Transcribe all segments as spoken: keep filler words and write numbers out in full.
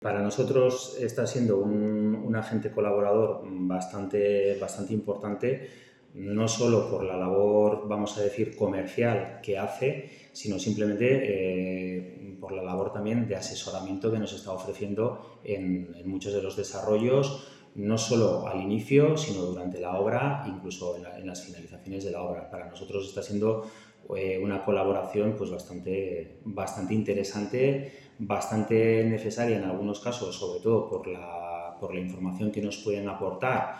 Para nosotros está siendo un, un agente colaborador bastante, bastante importante, no solo por la labor, vamos a decir, comercial que hace, sino simplemente eh, por la labor también de asesoramiento que nos está ofreciendo en, en muchos de los desarrollos, no solo al inicio, sino durante la obra, incluso en, la, en las finalizaciones de la obra. Para nosotros está siendo eh, una colaboración pues bastante, bastante interesante, bastante necesaria en algunos casos, sobre todo por la, por la información que nos pueden aportar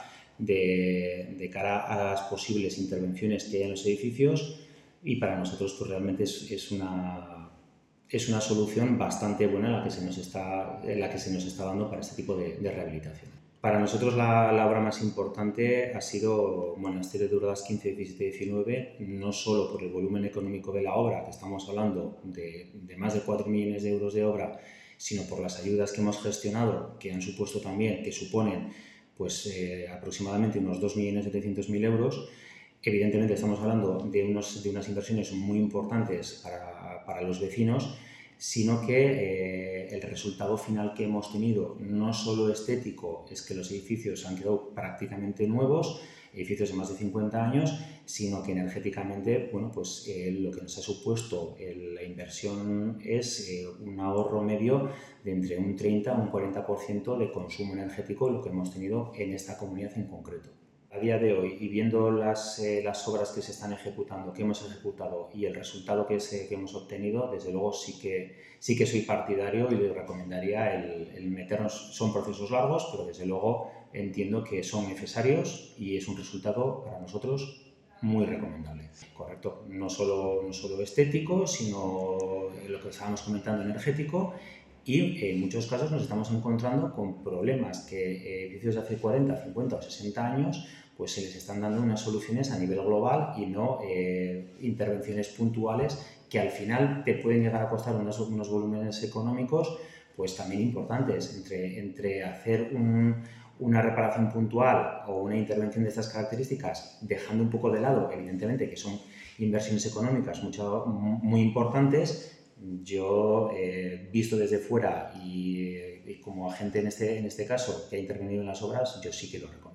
de, de cara a las posibles intervenciones que hay en los edificios, y para nosotros pues realmente es, es una... es una solución bastante buena la que se nos está, la que se nos está dando para este tipo de, de rehabilitación. Para nosotros la, la obra más importante ha sido Monasterio de Urdas quince, diecisiete, diecinueve, no solo por el volumen económico de la obra, que estamos hablando de, de más de cuatro millones de euros de obra, sino por las ayudas que hemos gestionado, que han supuesto también, que suponen pues, eh, aproximadamente unos dos millones setecientos mil euros. Evidentemente estamos hablando de, unos, de unas inversiones muy importantes para, para los vecinos, sino que eh, el resultado final que hemos tenido, no solo estético, es que los edificios han quedado prácticamente nuevos, edificios de más de cincuenta años, sino que energéticamente, bueno, pues eh, lo que nos ha supuesto el, la inversión es eh, un ahorro medio de entre un treinta a un cuarenta por ciento de consumo energético, lo que hemos tenido en esta comunidad en concreto. A día de hoy, y viendo las, eh, las obras que se están ejecutando, que hemos ejecutado y el resultado que, se, que hemos obtenido, desde luego sí que, sí que soy partidario y le recomendaría el, el meternos. Son procesos largos, pero desde luego entiendo que son necesarios y es un resultado para nosotros muy recomendable. Correcto, no solo, no solo estético, sino lo que estábamos comentando, energético. Y en muchos casos nos estamos encontrando con problemas que edificios de hace cuarenta, cincuenta o sesenta años pues se les están dando unas soluciones a nivel global y no eh, intervenciones puntuales que al final te pueden llegar a costar unos, unos volúmenes económicos pues también importantes. Entre, entre hacer un, una reparación puntual o una intervención de estas características, dejando un poco de lado, evidentemente, que son inversiones económicas mucho, muy importantes, yo, eh, visto desde fuera y, y como agente en este, en este caso que ha intervenido en las obras, yo sí que lo recomiendo.